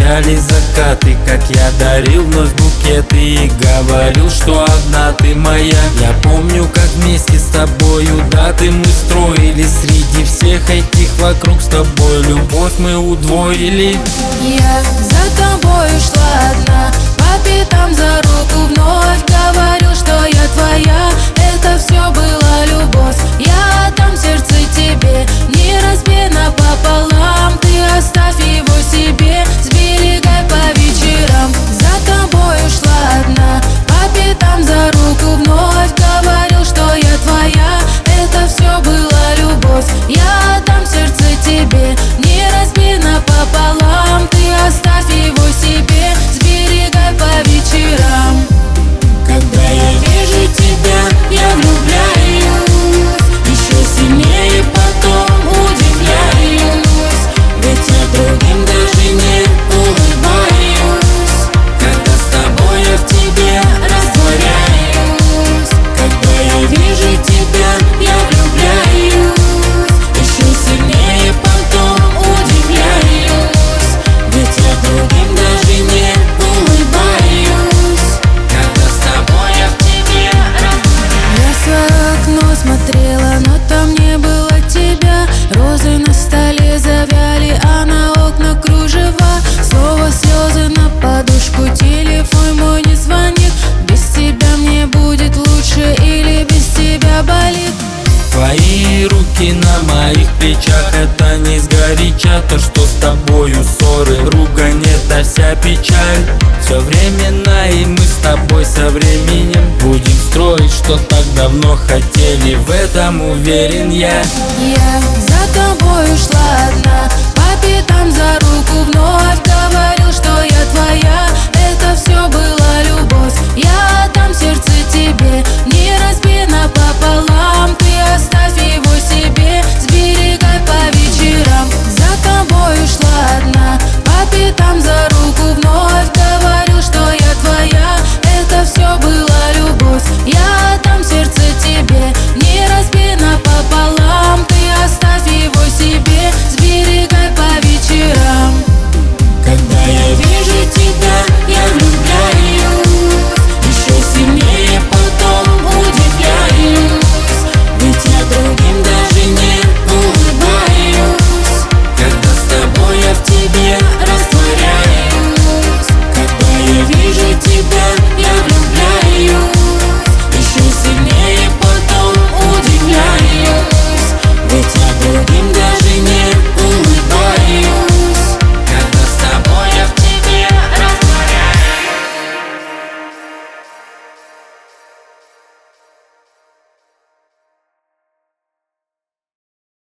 сияли закаты, как я дарил вновь букеты и говорил, что одна ты моя. Я помню, как вместе с тобою даты мы строили, среди всех этих вокруг с тобой любовь мы удвоили. Я за тобой шла одна, по пятам за руку вновь говорил, что я твоя. Это все была любовь, я отдам сердце тебе, не разбей напополам. Ты оставь его себе, сберегай по вечерам. За тобой шла одна, по пятам за руку вновь говорил, что я твоя. Это все была любовь, я отдам сердце тебе, не разбей напополам. Ты оставь его себе, сберегай по вечерам. Когда я вижу тебя, я влюбляюсь, еще сильнее потом удивляюсь, ведь я другим даже не улыбаюсь. Когда с тобой я в тебе растворяюсь. Когда я вижу тебя, я влюбляюсь, еще сильнее потом удивляюсь, ведь я другим даже не улыбаюсь. Когда с тобой я в тебе растворяюсь. Я в свое окно смотрела, но там не было тебя. Розы на столе завяли, а на окнах кружева. Снова слезы на подушку, телефон мой не звонит. Без тебя мне будет лучше или без тебя болит? Твои руки на моих плечах, это не сгоряча. То, что с тобою ссоры, ругань, это вся печаль. Все временно, и мы с тобой со временем будем строить, что так давно хотели, в этом уверен я. Я за тобой шла одна, по пятам за руку